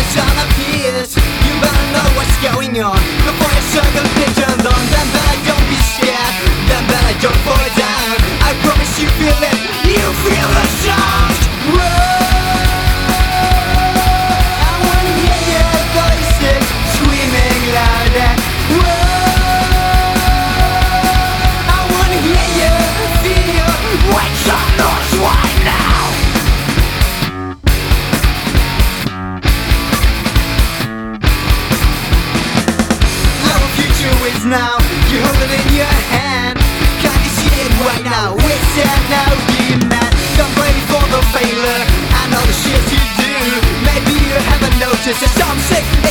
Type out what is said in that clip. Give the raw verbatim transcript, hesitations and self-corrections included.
vision appears. You better know what's going on before your circle pigeons on. Then better don't be scared, then better don't fall down. I promise you feel it, you feel the sound. Whoa. I wanna hear your voices screaming louder. Whoa. I wanna hear you feel what you're lost right now. Our future is now, you hold it in your hand. Can't you see it right now? It's there now, demand. Don't wait for the failure, I know the shit you do. Maybe you haven't noticed that I'm sick.